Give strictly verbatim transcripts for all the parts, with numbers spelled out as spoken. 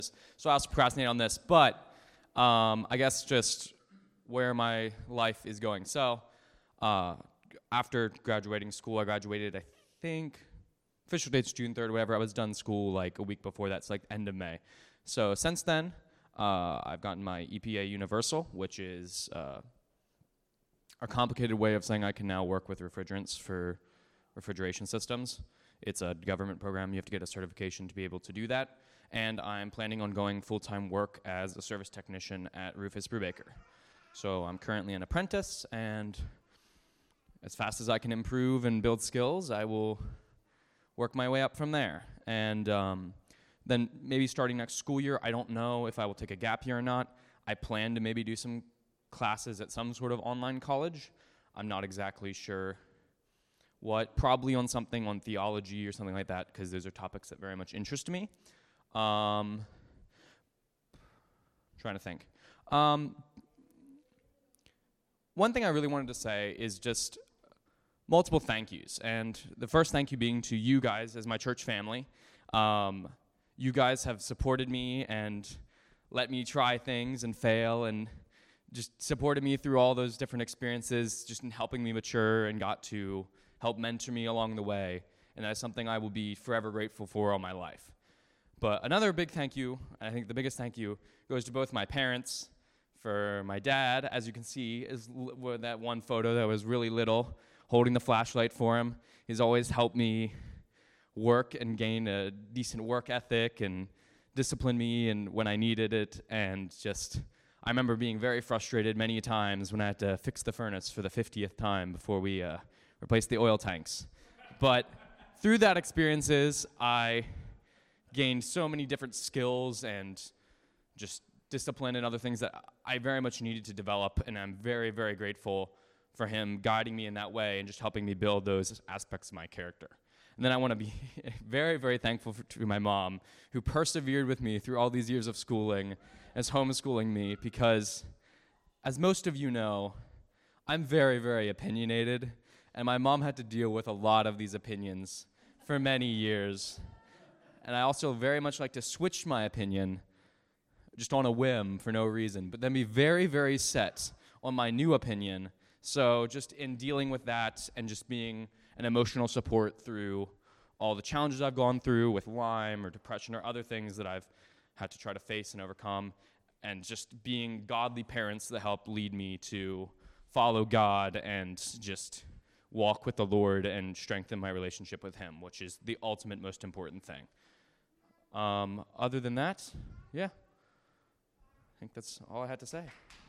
So I also procrastinate on this, but um, I guess just where my life is going. So uh, after graduating school, I graduated, I think, official date's June third, whatever. I was done school like a week before that, so like end of May. So since then, uh, I've gotten my E P A Universal, which is uh, a complicated way of saying I can now work with refrigerants for refrigeration systems. It's a government program. You have to get a certification to be able to do that. And I'm planning on going full-time work as a service technician at Rufus Brubaker. So I'm currently an apprentice, and as fast as I can improve and build skills, I will work my way up from there. And um, then maybe starting next school year, I don't know if I will take a gap year or not. I plan to maybe do some classes at some sort of online college. I'm not exactly sure what, probably on something on theology or something like that, because those are topics that very much interest me. Um, trying to think. Um, one thing I really wanted to say is just multiple thank yous. And the first thank you being to you guys as my church family. Um, you guys have supported me and let me try things and fail, and just supported me through all those different experiences, just in helping me mature, and got to help mentor me along the way. And that's something I will be forever grateful for all my life. But another big thank you, and I think the biggest thank you, goes to both my parents. For my dad, as you can see, is l- that one photo that was really little, holding the flashlight for him. He's always helped me work and gain a decent work ethic and discipline me and when I needed it. And just, I remember being very frustrated many times when I had to fix the furnace for the fiftieth time before we uh, replaced the oil tanks. But through that experiences, I gained so many different skills and just discipline and other things that I very much needed to develop, and I'm very, very grateful for him guiding me in that way and just helping me build those aspects of my character. And then I want to be very, very thankful for, to my mom, who persevered with me through all these years of schooling, as homeschooling me, because as most of you know, I'm very, very opinionated, and my mom had to deal with a lot of these opinions for many years. And I also very much like to switch my opinion just on a whim for no reason, but then be very, very set on my new opinion. So just in dealing with that and just being an emotional support through all the challenges I've gone through with Lyme or depression or other things that I've had to try to face and overcome, and just being godly parents that help lead me to follow God and just walk with the Lord and strengthen my relationship with Him, which is the ultimate most important thing. Um, other than that, yeah, I think that's all I had to say.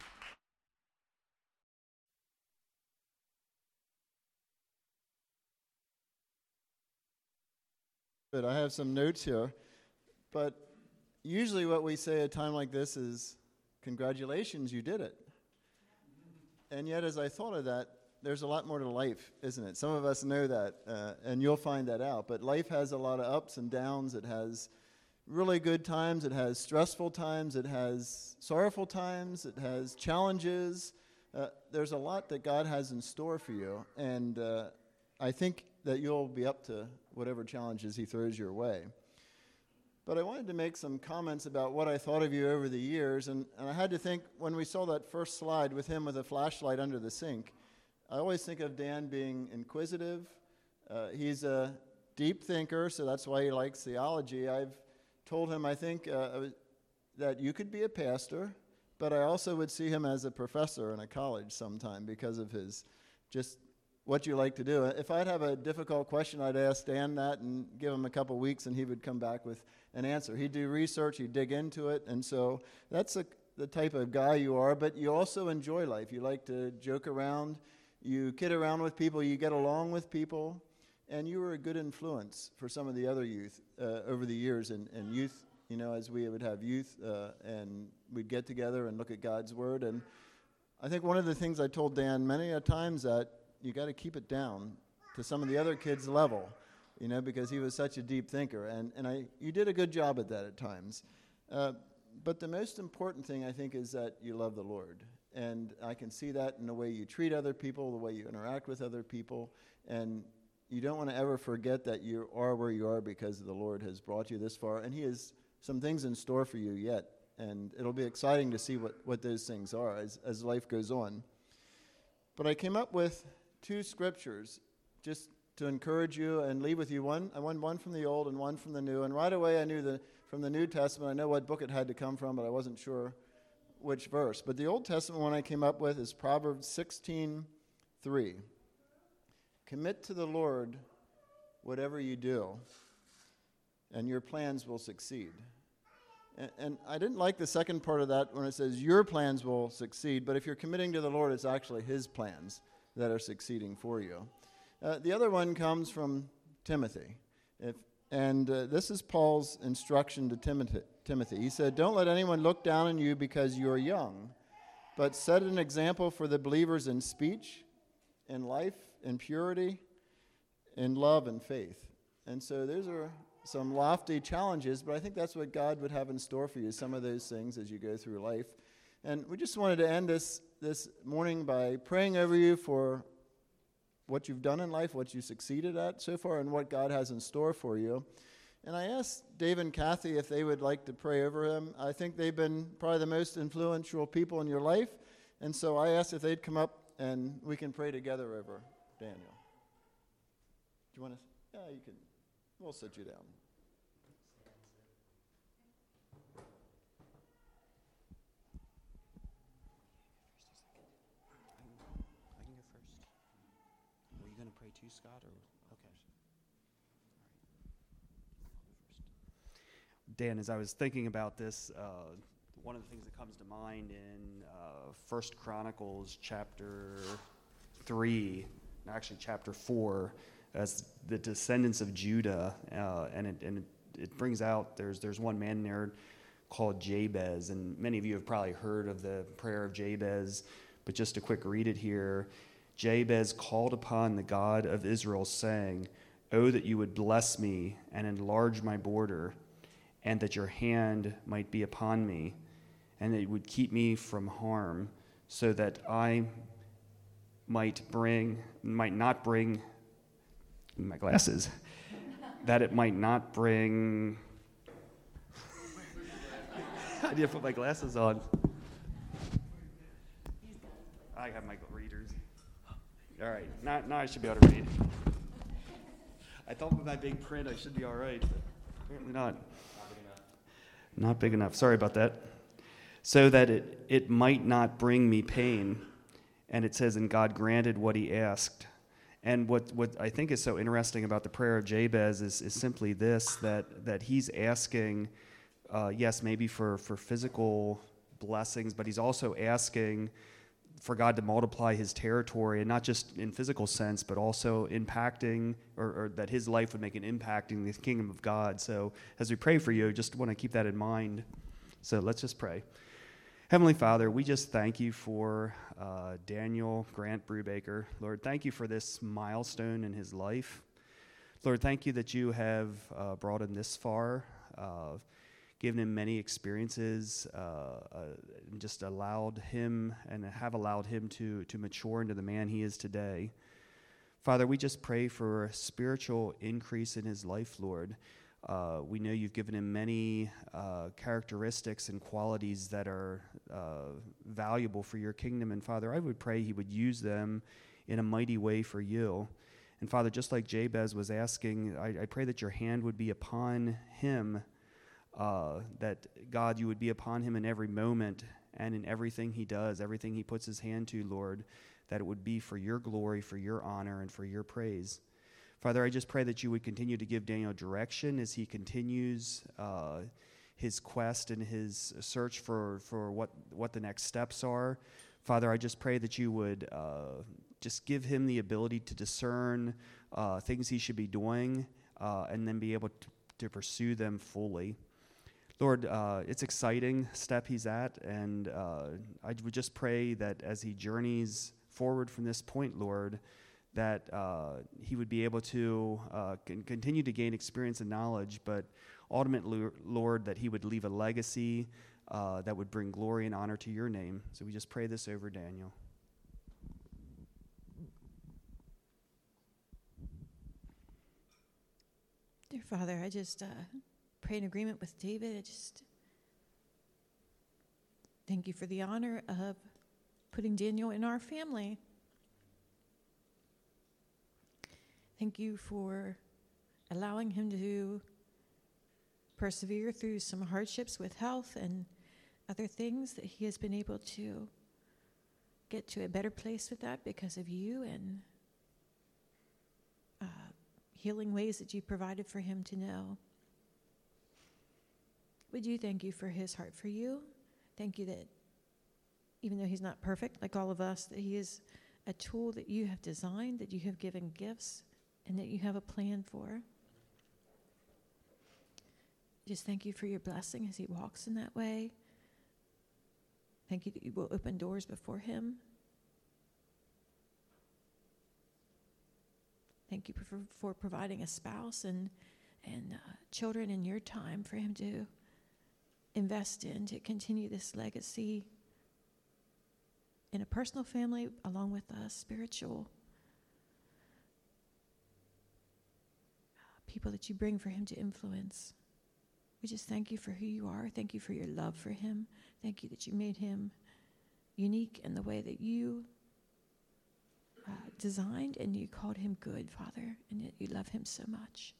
Good. I have some notes here, but usually what we say at a time like this is, congratulations, you did it. And yet, as I thought of that, there's a lot more to life, isn't it? Some of us know that, uh, and you'll find that out. But life has a lot of ups and downs. It has really good times. It has stressful times. It has sorrowful times. It has challenges. Uh, there's a lot that God has in store for you. And uh, I think that you'll be up to whatever challenges He throws your way. But I wanted to make some comments about what I thought of you over the years. And, and I had to think, when we saw that first slide with him with a flashlight under the sink, I always think of Dan being inquisitive. Uh, he's a deep thinker, so that's why he likes theology. I've told him, I think, uh, that you could be a pastor, but I also would see him as a professor in a college sometime because of his just what you like to do. If I'd have a difficult question, I'd ask Dan that and give him a couple weeks, and he would come back with an answer. He'd do research, he'd dig into it, and so that's a, the type of guy you are, but you also enjoy life. You like to joke around. You kid around with people, you get along with people, and you were a good influence for some of the other youth uh, over the years. And, and youth, you know, as we would have youth, uh, and we'd get together and look at God's Word. And I think one of the things I told Dan many a times that you got to keep it down to some of the other kids' level, you know, because he was such a deep thinker. And, and I, you did a good job at that at times. Uh, but the most important thing, I think, is that you love the Lord. And I can see that in the way you treat other people, the way you interact with other people. And you don't want to ever forget that you are where you are because the Lord has brought you this far. And He has some things in store for you yet, and it'll be exciting to see what, what those things are as, as life goes on. But I came up with two scriptures just to encourage you and leave with you. One, I won one from the Old and one from the New, and right away I knew the from the New Testament, I know what book it had to come from, but I wasn't sure which verse. But the Old Testament one I came up with is Proverbs sixteen three. Commit to the Lord whatever you do, and your plans will succeed. And, and I didn't like the second part of that when it says your plans will succeed, but if you're committing to the Lord, it's actually his plans that are succeeding for you. Uh, the other one comes from Timothy. If, and uh, this is Paul's instruction to Timothy. Timothy. He said, don't let anyone look down on you because you are young, but set an example for the believers in speech, in life, in purity, in love and faith. And so those are some lofty challenges, but I think that's what God would have in store for you, some of those things as you go through life. And we just wanted to end this, this morning by praying over you for what you've done in life, what you succeeded at so far, and what God has in store for you. And I asked Dave and Kathy if they would like to pray over him. I think they've been probably the most influential people in your life, and so I asked if they'd come up and we can pray together over Daniel. Do you want to? Yeah, you can. We'll sit you down. I can go first. Were you going to pray too, Scott? Or okay. Dan, as I was thinking about this, uh, one of the things that comes to mind in uh, First Chronicles chapter three, actually chapter four, as the descendants of Judah, uh, and it and it, it brings out there's there's one man there called Jabez, and many of you have probably heard of the prayer of Jabez, but just a quick read it here. Jabez called upon the God of Israel, saying, "Oh, that you would bless me and enlarge my border, and that your hand might be upon me, and that it would keep me from harm, so that I might bring might not bring my glasses, that it might not bring." I need to put my glasses on. I have my readers. All right, now, now I should be able to read. I thought with my big print I should be all right, but apparently not. Not big enough. Not big enough. Sorry about that. So that it, it might not bring me pain. And it says, and God granted what he asked. And what, what I think is so interesting about the prayer of Jabez is, is simply this, that, that he's asking, uh, yes, maybe for, for physical blessings, but he's also asking for God to multiply his territory, and not just in physical sense, but also impacting, or, or that his life would make an impact in the kingdom of God. So as we pray for you, just want to keep that in mind. So let's just pray. Heavenly Father, we just thank you for uh, Daniel Grant Brubaker. Lord, thank you for this milestone in his life. Lord, thank you that you have uh, brought him this far, uh, given him many experiences, uh, uh, and just allowed him and have allowed him to, to mature into the man he is today. Father, we just pray for a spiritual increase in his life, Lord. Uh, we know you've given him many uh, characteristics and qualities that are uh, valuable for your kingdom. And Father, I would pray he would use them in a mighty way for you. And Father, just like Jabez was asking, I, I pray that your hand would be upon him, uh, that God, you would be upon him in every moment and in everything he does, everything he puts his hand to, Lord, that it would be for your glory, for your honor, and for your praise. Father, I just pray that you would continue to give Daniel direction as he continues uh, his quest and his search for, for what, what the next steps are. Father, I just pray that you would uh, just give him the ability to discern uh, things he should be doing uh, and then be able to, to pursue them fully. Lord, uh, it's exciting step he's at, and uh, I would just pray that as he journeys forward from this point, Lord, that uh, he would be able to uh, con- continue to gain experience and knowledge, but ultimately, Lord, that he would leave a legacy uh, that would bring glory and honor to your name. So we just pray this over Daniel. Dear Father, I just uh, pray pray in agreement with David. I just thank you for the honor of putting Daniel in our family. Thank you for allowing him to persevere through some hardships with health and other things, that he has been able to get to a better place with that because of you, and uh, healing ways that you provided for him to know. Would you thank you for his heart for you? Thank you that even though he's not perfect like all of us, that he is a tool that you have designed, that you have given gifts, and that you have a plan for. Just thank you for your blessing as he walks in that way. Thank you that you will open doors before him. Thank you for, for providing a spouse and, and uh, children in your time for him to invest in, to continue this legacy in a personal family along with a spiritual uh, people that you bring for him to influence. We just thank you for who you are. Thank you for your love for him. Thank you that you made him unique in the way that you uh, designed, and you called him good, Father, and that you love him so much.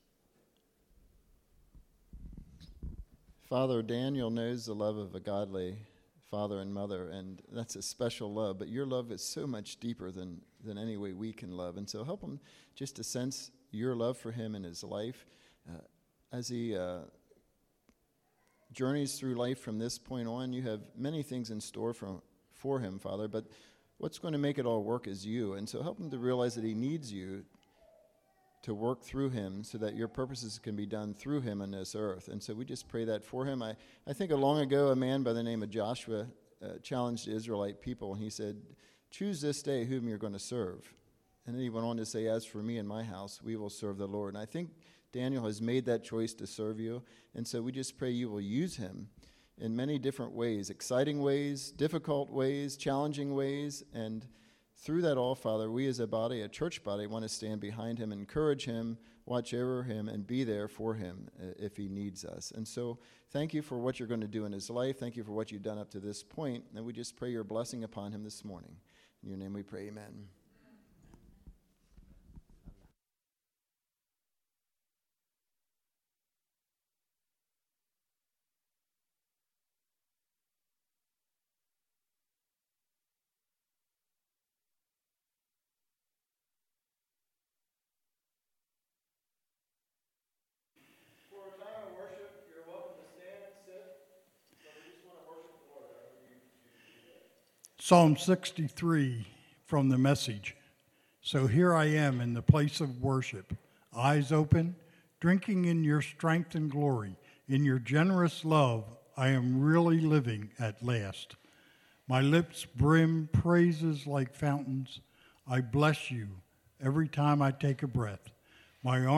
Father, Daniel knows the love of a godly father and mother, and that's a special love, but your love is so much deeper than, than any way we can love. And so help him just to sense your love for him in his life uh, as he uh, journeys through life from this point on. You have many things in store for, for him, Father, but what's going to make it all work is you. And so help him to realize that he needs you to work through him so that your purposes can be done through him on this earth. And so we just pray that for him. I, I think long ago a man by the name of Joshua uh, challenged the Israelite people, and he said, choose this day whom you're going to serve. And then he went on to say, as for me and my house, we will serve the Lord. And I think Daniel has made that choice to serve you. And so we just pray you will use him in many different ways, exciting ways, difficult ways, challenging ways. And through that all, Father, we as a body, a church body, want to stand behind him, encourage him, watch over him, and be there for him if he needs us. And so thank you for what you're going to do in his life. Thank you for what you've done up to this point. And we just pray your blessing upon him this morning. In your name we pray, amen. Psalm sixty-three from the Message. So here I am in the place of worship, eyes open, drinking in your strength and glory. In your generous love, I am really living at last. My lips brim praises like fountains. I bless you every time I take a breath. My